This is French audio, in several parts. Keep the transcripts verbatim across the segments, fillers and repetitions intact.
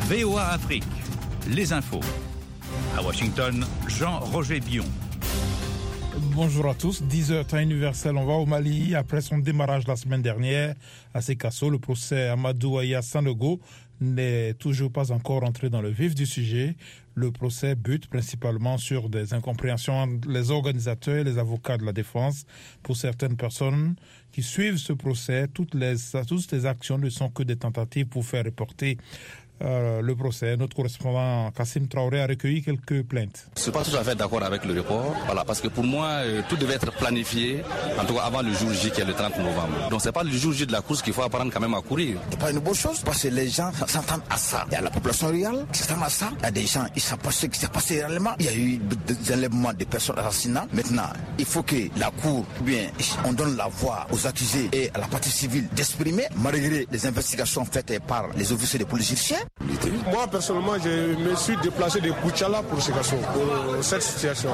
V O A Afrique, les infos. À Washington, Jean-Roger Bion. Bonjour à tous, dix heures temps universel, on va au Mali. Après son démarrage la semaine dernière à Sekasso, le procès Amadou Aya Sanogo n'est toujours pas encore entré dans le vif du sujet. Le procès bute principalement sur des incompréhensions entre les organisateurs et les avocats de la défense. Pour certaines personnes qui suivent ce procès, toutes les, toutes les actions ne sont que des tentatives pour faire reporter Euh, le procès. Notre correspondant Kassim Traoré a recueilli quelques plaintes. Je ne suis pas tout à fait d'accord avec le report, voilà, parce que pour moi, euh, tout devait être planifié, en tout cas avant le jour J qui est le trente novembre. Donc c'est pas le jour J de la course qu'il faut apprendre quand même à courir. C'est pas une bonne chose, parce que les gens s'entendent à ça. Il y a la population rurale qui s'entend à ça. Il y a des gens, ils savent pas ce qui s'est passé réellement. Il y a eu des enlèvements de personnes assassinat. Maintenant, il faut que la cour, bien, on donne la voix aux accusés et à la partie civile d'exprimer, malgré les investigations faites par les officiers de police judiciaire. Moi, personnellement, je me suis déplacé de Kouchala pour Sekasso, pour cette situation.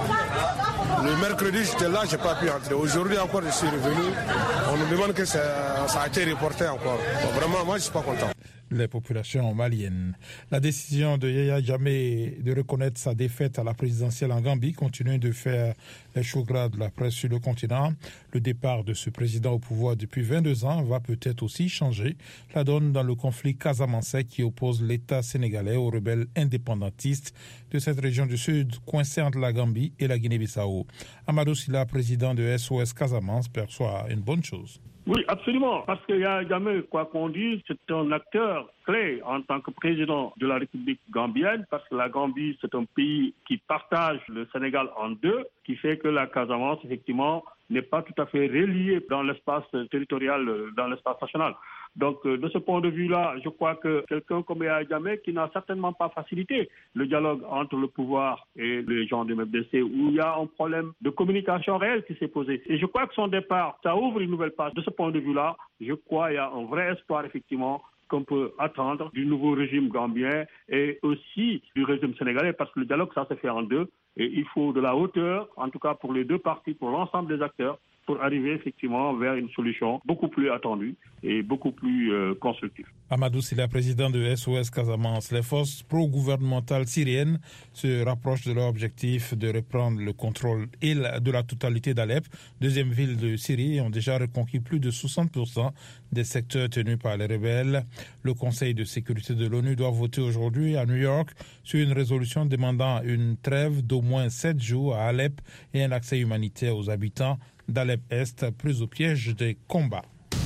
Le mercredi, j'étais là, je n'ai pas pu entrer. Aujourd'hui encore, je suis revenu. On nous demande que ça, ça a été reporté encore. Donc, vraiment, moi, je ne suis pas content. Les populations maliennes. La décision de Yaya Jammeh de reconnaître sa défaite à la présidentielle en Gambie continue de faire les choux gras de la presse sur le continent. Le départ de ce président au pouvoir depuis vingt-deux ans va peut-être aussi changer la donne dans le conflit casamançais qui oppose l'État sénégalais aux rebelles indépendantistes de cette région du Sud coincée entre la Gambie et la Guinée-Bissau. Amadou Sylla, président de S O S Casamance, perçoit une bonne chose. Oui, absolument, parce qu'il n'y a jamais, quoi qu'on dise, c'est un acteur clé en tant que président de la République gambienne, parce que la Gambie, c'est un pays qui partage le Sénégal en deux, qui fait que la Casamance, effectivement, n'est pas tout à fait reliée dans l'espace territorial, dans l'espace national. Donc, de ce point de vue-là, je crois que quelqu'un comme Yaya Jammeh, qui n'a certainement pas facilité le dialogue entre le pouvoir et les gens du M F D C, où il y a un problème de communication réelle qui s'est posé. Et je crois que son départ, ça ouvre une nouvelle page. De ce point de vue-là, je crois qu'il y a un vrai espoir, effectivement, qu'on peut attendre du nouveau régime gambien et aussi du régime sénégalais, parce que le dialogue, ça se fait en deux. Et il faut de la hauteur, en tout cas pour les deux parties, pour l'ensemble des acteurs, pour arriver effectivement vers une solution beaucoup plus attendue et beaucoup plus euh, constructive. Amadou Sylla, président de S O S Casamance. Les forces pro-gouvernementales syriennes se rapprochent de leur objectif de reprendre le contrôle et la, de la totalité d'Alep, deuxième ville de Syrie, et ont déjà reconquis plus de soixante pour cent des secteurs tenus par les rebelles. Le Conseil de sécurité de l'ONU doit voter aujourd'hui à New York sur une résolution demandant une trêve d'au moins sept jours à Alep et un accès humanitaire aux habitants d'Alep-Est, pris au piège des combats.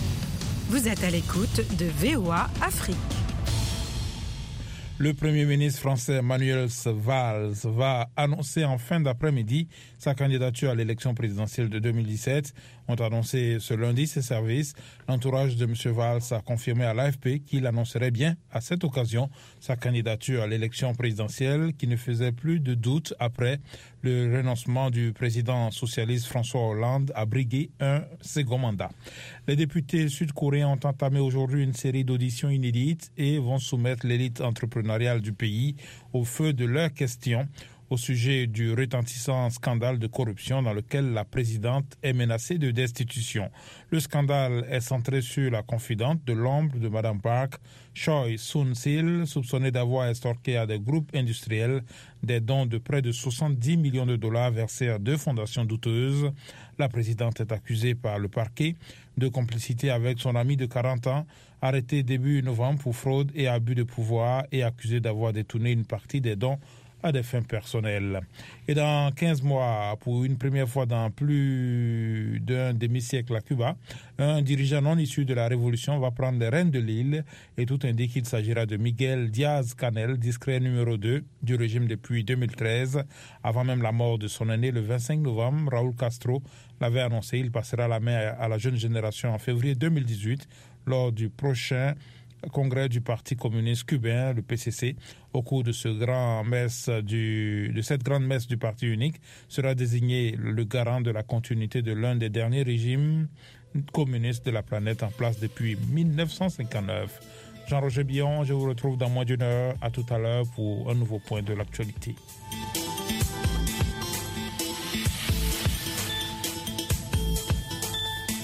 Vous êtes à l'écoute de V O A Afrique. Le Premier ministre français Manuel Valls va annoncer en fin d'après-midi sa candidature à l'élection présidentielle de deux mille dix-sept. Ont annoncé ce lundi ses services. L'entourage de M. Valls a confirmé à l'A F P qu'il annoncerait bien à cette occasion sa candidature à l'élection présidentielle qui ne faisait plus de doute après le renoncement du président socialiste François Hollande à briguer un second mandat. Les députés sud-coréens ont entamé aujourd'hui une série d'auditions inédites et vont soumettre l'élite entrepreneuriale du pays au feu de leurs questions au sujet du retentissant scandale de corruption dans lequel la présidente est menacée de destitution. Le scandale est centré sur la confidente de l'ombre de Mme Park, Choi Soon-sil, soupçonnée d'avoir estorqué à des groupes industriels des dons de près de soixante-dix millions de dollars versés à deux fondations douteuses. La présidente est accusée par le parquet de complicité avec son ami de quarante ans, arrêté début novembre pour fraude et abus de pouvoir et accusée d'avoir détourné une partie des dons à des fins personnelles. Et dans quinze mois, pour une première fois dans plus d'un demi-siècle à Cuba, un dirigeant non issu de la Révolution va prendre les rênes de l'île et tout indique qu'il s'agira de Miguel Díaz-Canel, discret numéro deux du régime depuis deux mille treize. Avant même la mort de son aîné le vingt-cinq novembre, Raúl Castro l'avait annoncé. Il passera la main à la jeune génération en février deux mille dix-huit lors du prochain congrès du Parti communiste cubain, le P C C. Au cours de, ce grand messe du, de cette grande messe du Parti unique, sera désigné le garant de la continuité de l'un des derniers régimes communistes de la planète en place depuis mille neuf cent cinquante-neuf. Jean-Roger Bion, je vous retrouve dans moins d'une heure. À tout à l'heure pour un nouveau point de l'actualité.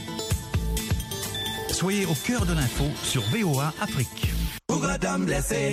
Soyez au cœur de l'info sur V O A Afrique.